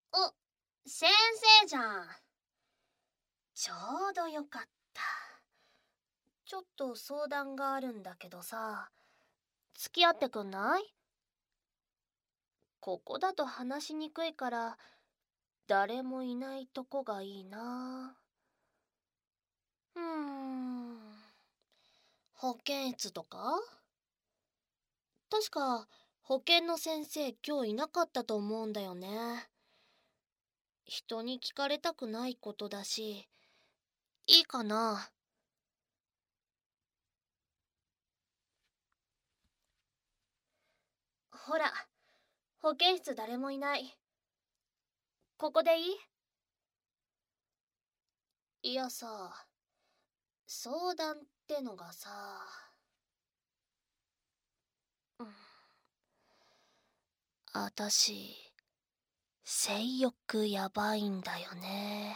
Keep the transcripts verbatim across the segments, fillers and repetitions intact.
お、先生じゃん。ちょうどよかった。ちょっと相談があるんだけどさ、付き合ってくんない？ここだと話しにくいから、誰もいないとこがいいな。うーん。保健室とか？確か保健の先生今日いなかったと思うんだよね。人に聞かれたくないことだし、いいかな？ほら、保健室誰もいない。ここでいい？いやさ、相談ってのがさ、うん、あたし、性欲やばいんだよね。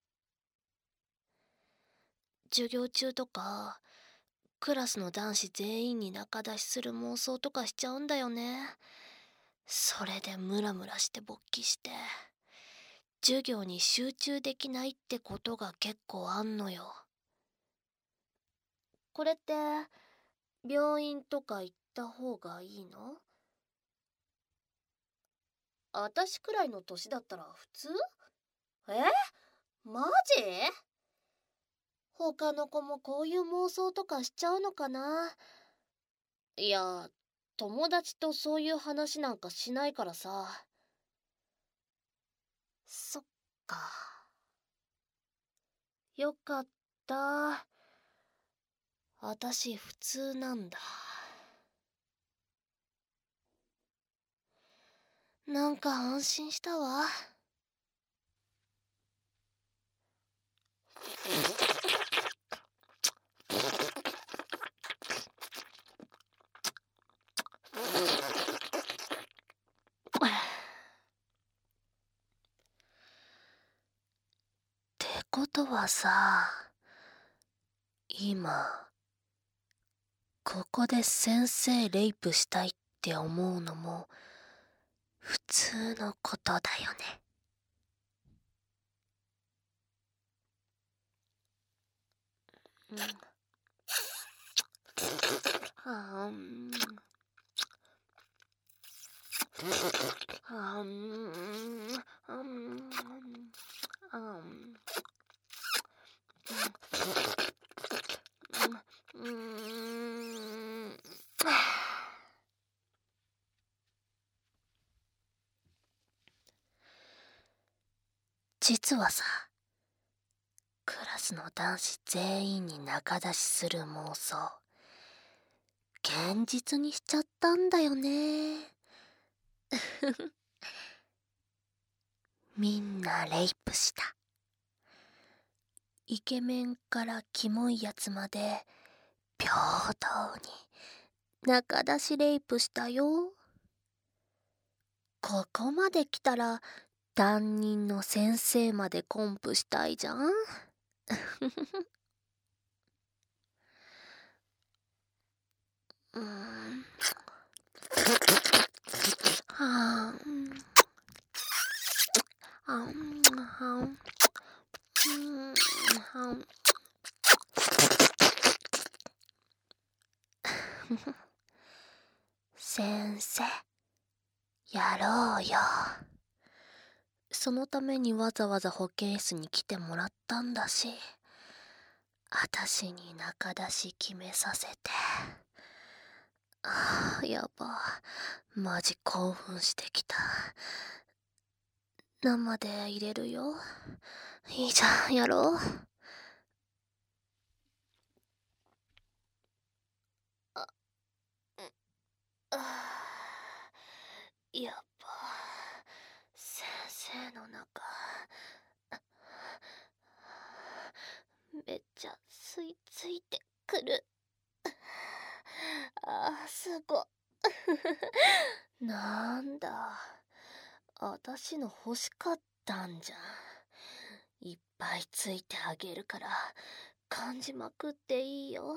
授業中とか、クラスの男子全員に仲出しする妄想とかしちゃうんだよね。それでムラムラして勃起して、授業に集中できないってことが結構あんのよ。これって病院とか行った方がいいの？あたしくらいの年だったら普通？え？マジ？他の子もこういう妄想とかしちゃうのかな？いや、友達とそういう話なんかしないからさ。そっか。よかった。あたし普通なんだ。なんか安心したわ。ってことはさ、今ここで先生レイプしたいって思うのも普通のことだよね。うん、あんあんあんあんうん。実はさ、クラスの男子全員に仲出しする妄想、現実にしちゃったんだよね。みんなレイプした。イケメンからキモいやつまで平等に仲出しレイプしたよ。ここまで来たら担任の先生までコンプしたいじゃん。うーん。はあ。あんはん。うんはん。先生、やろうよ。そのためにわざわざ保健室に来てもらったんだし、あたしに仲出し決めさせて。ああ、やば。マジ興奮してきた。生で入れるよ。いいじゃん、やろう。あ、あやば。先生の中、めっちゃ吸い付いてくる。あー、すご。なんだ。あたしの欲しかったんじゃん。いっぱいついてあげるから、感じまくっていいよ。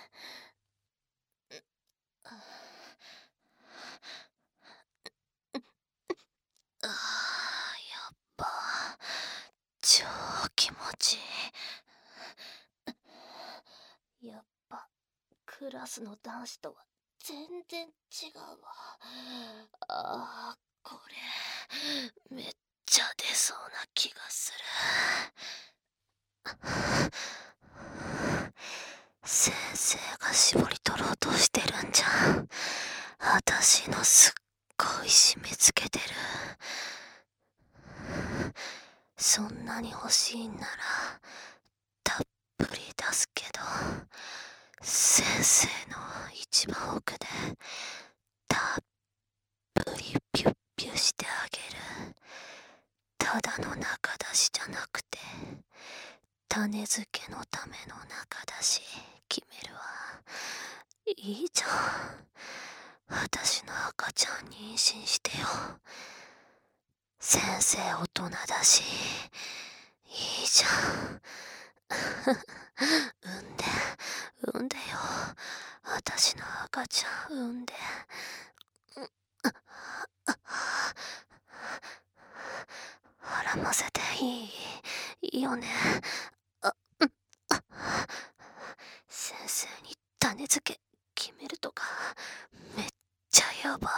ああ、やっクラスの男子とは全然違うわ。あー、これめっちゃ出そうな気がする。先生が絞り取ろうとしてるんじゃん。私のすっごい締め付けてる。そんなに欲しいんならたっぷり出すけど、先生の一番奥でたっぷりピュッピュしてあげる。ただの中出しじゃなくて種付けのための中出し決めるわ。いいじゃん、私の赤ちゃん妊娠してよ。先生大人だしいいじゃん。産んで産んでよ、私の赤ちゃん産んで。絡ませていいいいよね。あ先生に種付け決めるとかめっちゃやば。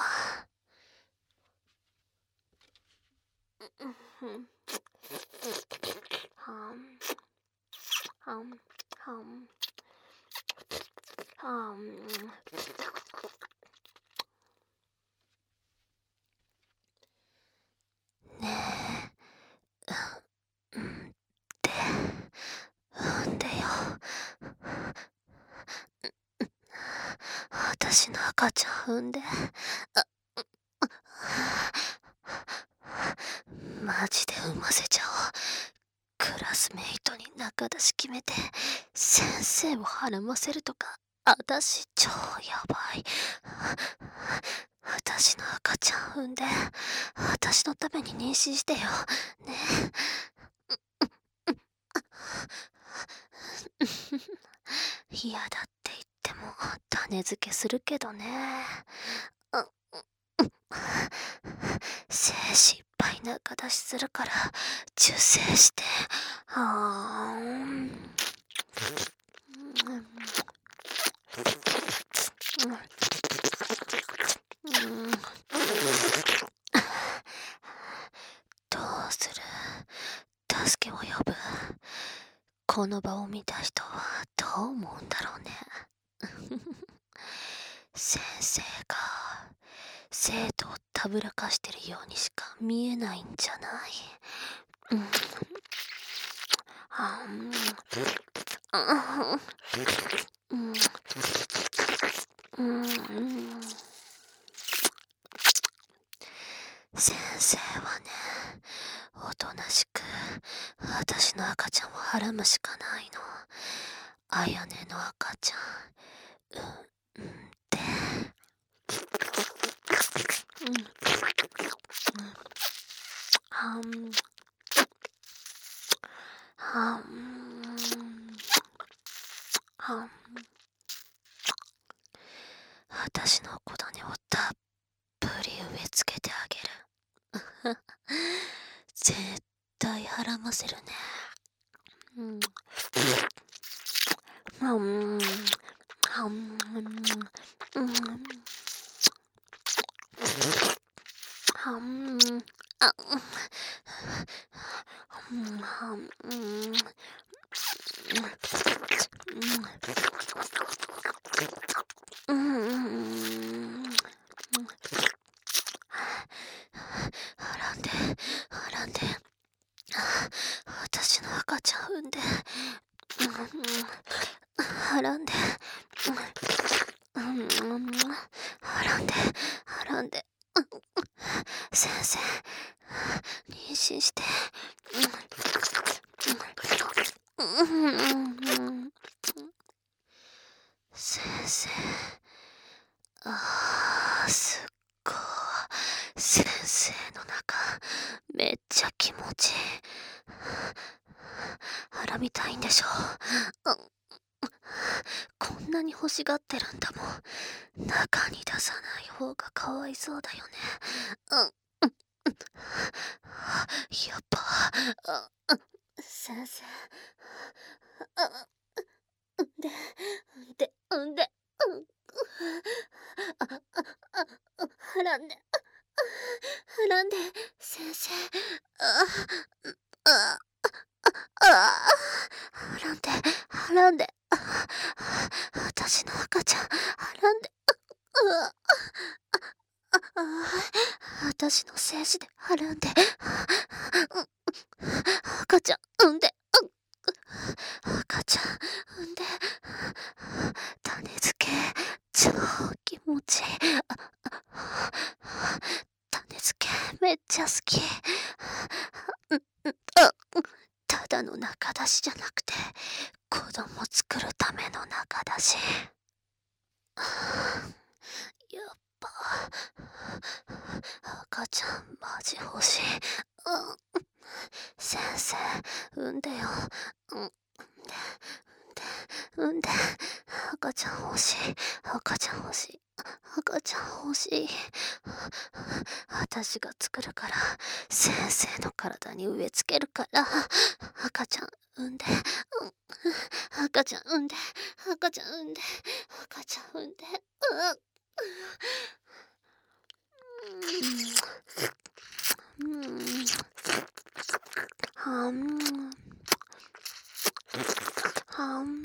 はんはんはんはん。ねえ、うんって産んでよ。私の赤ちゃん産んで。マジで産ませちゃおう。クラスメイトに仲出し決めて先生を孕ませるとか、私超やばい。私の赤ちゃん産んで、私のために妊娠してよね。嫌だって言っても種付けするけどね。精子いっぱい中出しするから受精して。はーん。どうする？助けを呼ぶ？この場を見た人はどう思うんだろうね。先生が生徒をたぶらかしてるようにしか見えないんじゃない？うん。あん。うん。うん。先生はね、おとなしく私の赤ちゃんをはらむしかないの。あやねの赤ちゃん、うん、うんで。うん。はん。はん。はん。私の子種をたっぷり植え付けてあげる。絶対はらませるね。うん。うん。うん。うん。はん。あ。うん。はん。うん。うん。はらんで、はらんで。私の赤ちゃん産んで。はらんで。はらんで、はらんで。先生、妊娠して。先生、あー、すっごい。先生の中、めっちゃ気持ちいい。はらみたいんでしょ。こんなに欲しがってるんだもん。中に出さない方がかわいそうだよね。やっぱ、先生、んで、んで、んで、 先生、あ、あ、あ、あ、はらんで、はらんで、あ、私の赤ちゃん、はらんで、あ、あ、あ、私の精子ではらんで、赤ちゃん産んで、赤ちゃん産んで、種付け、超気持ちいい。種付けめっちゃ好き。あ、ただの中出しじゃなくて、子供作るための中出し。やっぱ、赤ちゃんマジ欲しい。あ、先生、産んでよ。産んで、産んで、産んで。赤ちゃん欲しい。赤ちゃん欲しい。赤ちゃん欲しい。私が作るから、先生の体に植え付けるから、赤ちゃん産んで、うん、赤ちゃん産んで、赤ちゃん産んで、赤ちゃん産んで、うん、うん、はん、はん、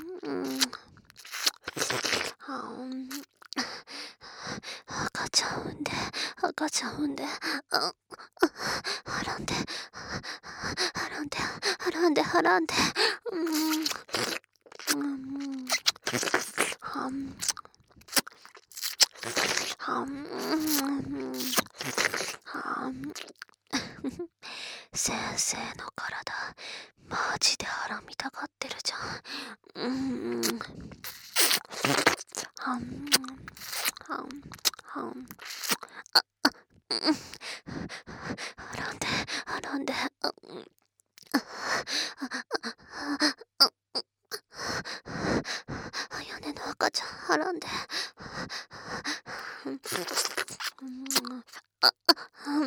はん、赤ちゃん産んで、赤ちゃん産んで、あ、はらんで、はらんで、はらんで、はらんで、うん、うん、はん、はん、はん、先生の体、マジで腹見たがってるじゃん。うん、はん、はん、はん、あ、うん、はらんで、はらんで、うん、屋根の赤ちゃんはらんで、うん、あ、うん、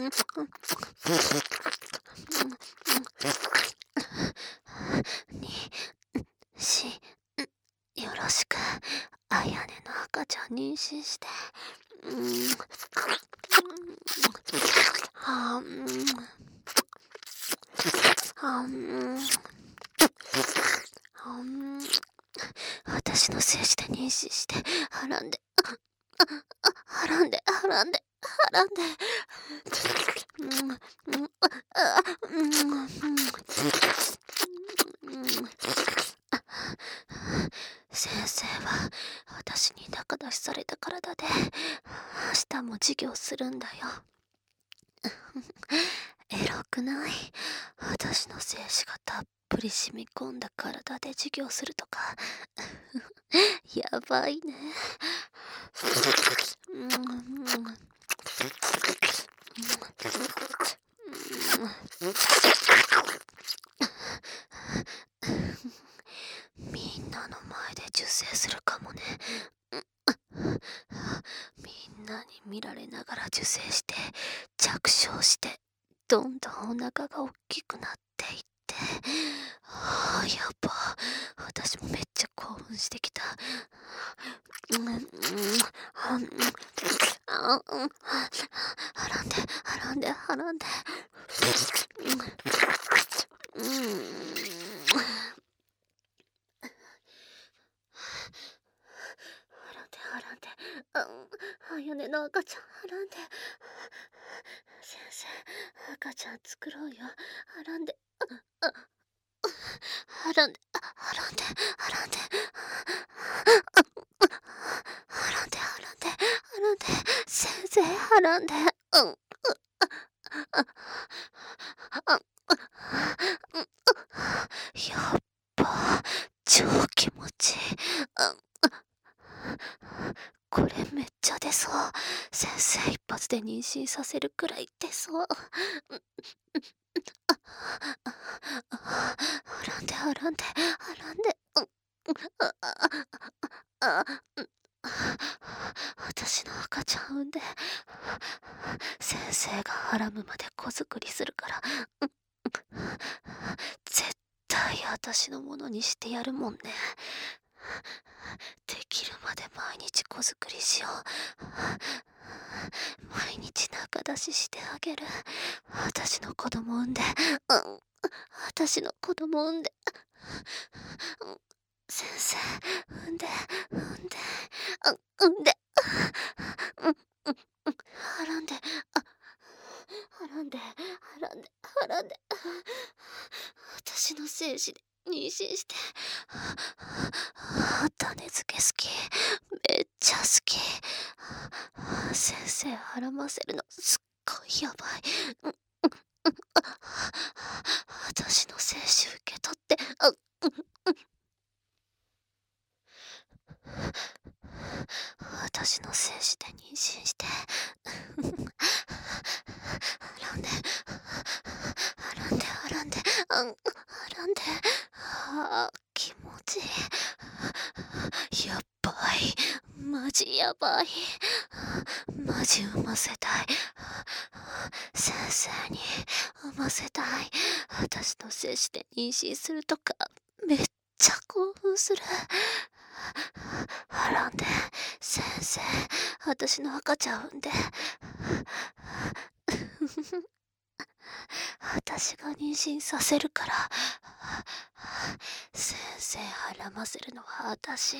に、し、よろしく。あやねの赤ちゃん妊娠して、うん、はん、はん、はん、私の精子で妊娠して、はらんで、はらんで、はらんで、はらんで、うん、うん、あ、うん、うん、先生は私に仲出しされた体で明日も授業するんだよ。エロくない？私の精子がたっぷり染み込んだ体で授業するとかやばいね。うん、うん、みんなの前で受精するかもね。みんなに見られながら受精して着床して、どんどんお腹が大きくなっていって、あー、やば、私もめっちゃ興奮してきた。うん、うん、あ、うん、あ、うん、はらんで、はらんで、はらんで、うん、うん、はらんで、はらんで、うん、あやねの赤ちゃんはらんで、先生、赤ちゃん作ろうよ。はらんで、あ、はらんで、はらんで、はらんで、はらんで、はらんで、はらんで、先生、はらんで、うん、やっぱ、超気持ちいい。これめっちゃ出そう。先生一発で妊娠させるくらい出そう。はらんで、はらんで、はらんで、うん、あ、あ、私の赤ちゃん産んで、先生がはらむまで子作りするから、絶対私のものにしてやるもんね。できるまで毎日子作りしよう。 毎日仲出ししてあげる。私の子供産んで、うん、私の子供産んで、うん、先生、産んで、産んで、うん、産んで、うん、うん、うん、はらんで、あ、はらんで、はらんで、はらんで、私の精子で妊娠して、種付け好き。めっちゃ好き。先生孕ませるのすっごいやばい。うん、うん、うん、あ、私の精子受け取って、あ、うん、うん、私の精子で妊娠して、洗んで、洗んで、洗んで、あん、洗んで、あー、気持ちいい。やばい。マジやばい。マジ産ませたい。先生に産ませたい。私の精子で妊娠するとか、めっちゃ興奮する。はらんで、先生、私の赤ちゃん産んで。私が妊娠させるから。先生孕ませるのは私。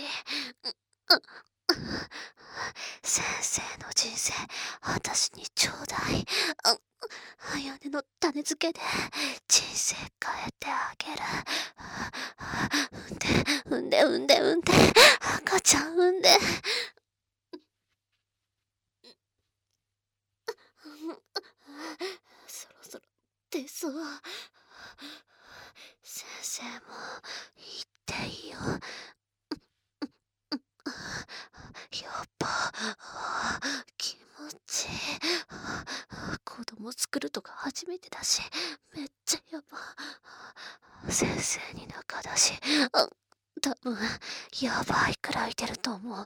先生の人生、私にちょうだい。あやねの種付けで人生変えてあげる。産んで、産んで、産んで、産んで、赤ちゃん産んで。そろそろ出そう。先生も言っていいよ。やっぱ気持ちいい。子供作るとか初めてだし、めっちゃやば。先生に仲だし、あ、多分やばいくらい出ると思う。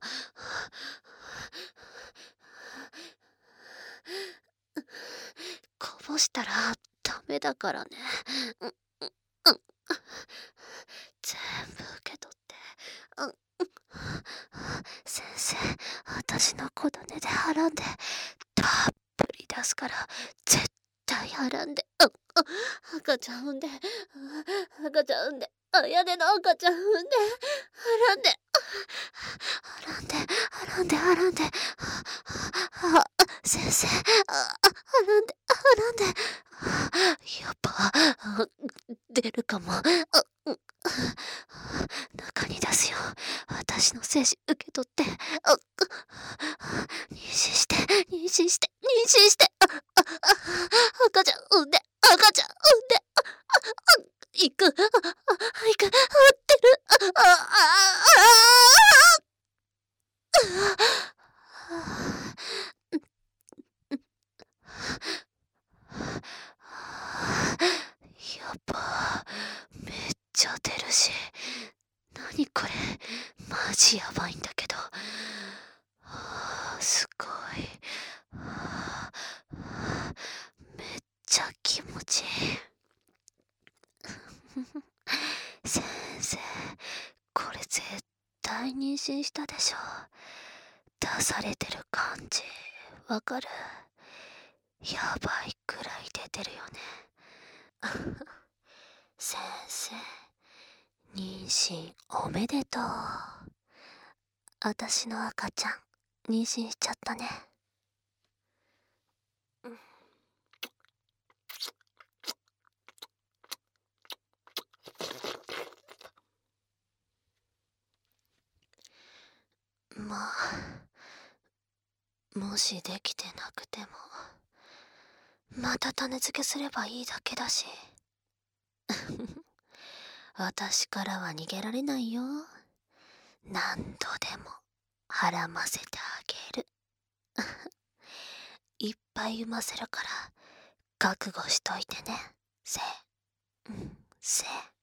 こぼしたらダメだからね。うん、うん、うん、全部受け取って。うん、先生、私の小種ではらんで、たっぷり出すから、絶対はらんで、うん、うん、赤ちゃん産んで、うん、赤ちゃん産んで、あやねの赤ちゃん産んで、はらんで、はらんで、はらんで、はらんで、あ、先生、あ、はらんで、はらんで、やっぱ、出るかも。うん、中に出すよ。私の精子受け取って、あ、妊娠して、妊娠して、妊娠して、あ、あ、あ、赤ちゃん産んで、赤ちゃん産んで、あ、あ、行く、あ、あ、行く、合ってる、あ、あ、やっぱ、めっちゃ出るし、なにこれ、マジやばいんだけど。すごい。めっちゃ気持ちいい。先生、これ絶対妊娠したでしょ。出されてる感じ、わかる？やばいくらい出てるよね。先生、妊娠おめでとう。私の赤ちゃん、妊娠しちゃったね。まあ、もしできてなくても、また種付けすればいいだけだし。私からは逃げられないよ。何度でもはらませてあげる。いっぱい産ませるから覚悟しといてね。せ、うん、せ。